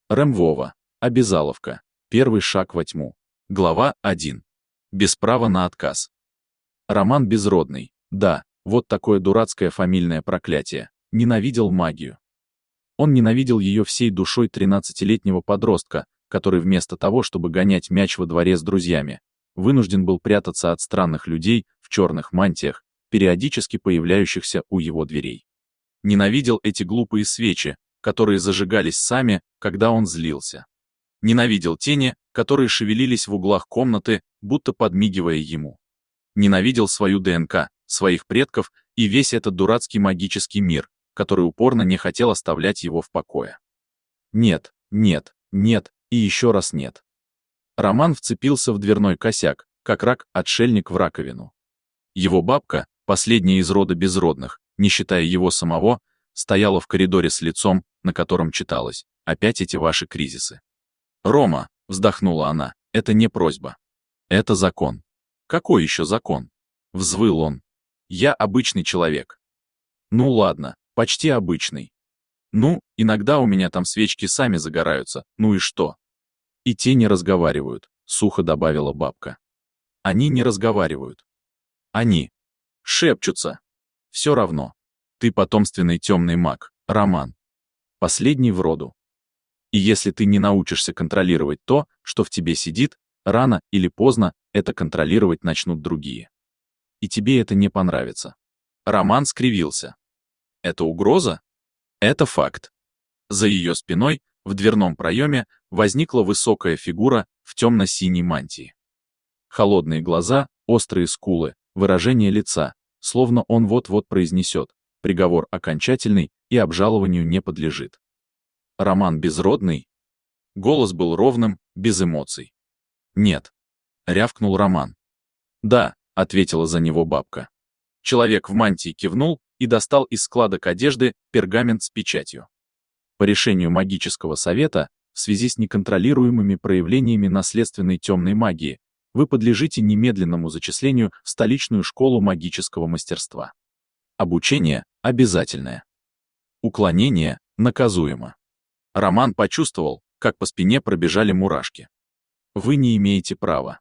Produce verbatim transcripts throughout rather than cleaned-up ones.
Рэм Вова. Обязаловка. Первый шаг во тьму. Глава один. Без права на отказ. Роман Безродный. Да, вот такое дурацкое фамильное проклятие. Ненавидел магию. Он ненавидел ее всей душой тринадцатилетнего подростка, который вместо того, чтобы гонять мяч во дворе с друзьями, вынужден был прятаться от странных людей в черных мантиях, периодически появляющихся у его дверей. Ненавидел эти глупые свечи, которые зажигались сами, когда он злился. Ненавидел тени, которые шевелились в углах комнаты, будто подмигивая ему. Ненавидел свою ДНК, своих предков и весь этот дурацкий магический мир, который упорно не хотел оставлять его в покое. Нет, нет, нет и еще раз нет. Роман вцепился в дверной косяк, как рак-отшельник в раковину. Его бабка, последняя из рода безродных, не считая его самого, стояла в коридоре с лицом, на котором читалось: «Опять эти ваши кризисы». «Рома», — вздохнула она, — «это не просьба. Это закон». «Какой еще закон?» — взвыл он. «Я обычный человек». «Ну ладно, почти обычный. Ну, иногда у меня там свечки сами загораются, ну и что?» «И те не разговаривают», — сухо добавила бабка. «Они не разговаривают. Они шепчутся. Все равно. Ты потомственный темный маг, Роман. Последний в роду. И если ты не научишься контролировать то, что в тебе сидит, рано или поздно это контролировать начнут другие. И тебе это не понравится». Роман скривился. «Это угроза?» «Это факт». За ее спиной, в дверном проеме, возникла высокая фигура в темно-синей мантии. Холодные глаза, острые скулы, выражение лица, словно он вот-вот произнесет: приговор окончательный и обжалованию не подлежит. «Роман Безродный?» Голос был ровным, без эмоций. «Нет», — рявкнул Роман. «Да», — ответила за него бабка. Человек в мантии кивнул и достал из складок одежды пергамент с печатью. По решению магического совета, в связи с неконтролируемыми проявлениями наследственной темной магии, вы подлежите немедленному зачислению в столичную школу магического мастерства. Обучение обязательное. Уклонение наказуемо. Роман почувствовал, как по спине пробежали мурашки. Вы не имеете права.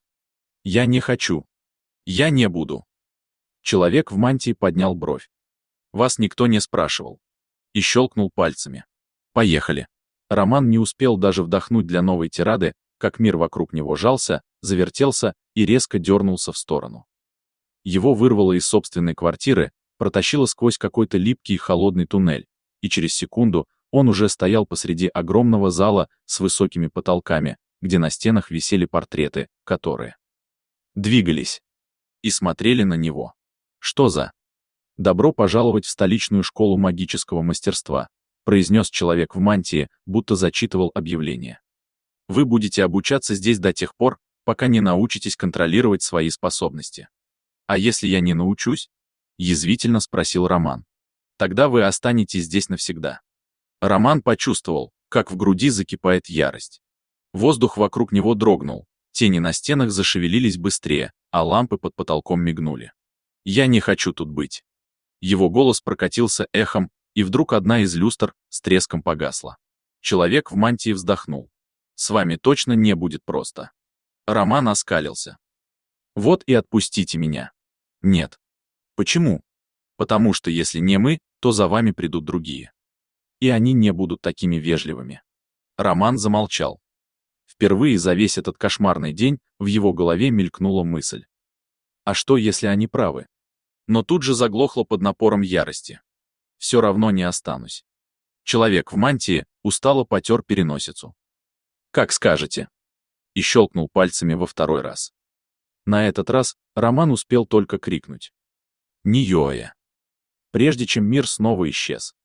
Я не хочу. Я не буду. Человек в мантии поднял бровь. Вас никто не спрашивал. И щелкнул пальцами. Поехали. Роман не успел даже вдохнуть для новой тирады, как мир вокруг него жался, завертелся и резко дернулся в сторону. Его вырвало из собственной квартиры, протащило сквозь какой-то липкий и холодный туннель, и через секунду он уже стоял посреди огромного зала с высокими потолками, где на стенах висели портреты, которые двигались и смотрели на него. Что за... «Добро пожаловать в столичную школу магического мастерства», произнес человек в мантии, будто зачитывал объявление. «Вы будете обучаться здесь до тех пор, пока не научитесь контролировать свои способности». «А если я не научусь?» — язвительно спросил Роман. «Тогда вы останетесь здесь навсегда». Роман почувствовал, как в груди закипает ярость. Воздух вокруг него дрогнул, тени на стенах зашевелились быстрее, а лампы под потолком мигнули. «Я не хочу тут быть». Его голос прокатился эхом, и вдруг одна из люстр с треском погасла. Человек в мантии вздохнул. «С вами точно не будет просто». Роман оскалился. «Вот и отпустите меня». «Нет». «Почему?» «Потому что если не мы, то за вами придут другие. И они не будут такими вежливыми». Роман замолчал. Впервые за весь этот кошмарный день в его голове мелькнула мысль. А что, если они правы? Но тут же заглохло под напором ярости. Все равно не останусь. Человек в мантии устало потер переносицу. «Как скажете». И щелкнул пальцами во второй раз. На этот раз Роман успел только крикнуть: «Ниоя!» Прежде чем мир снова исчез.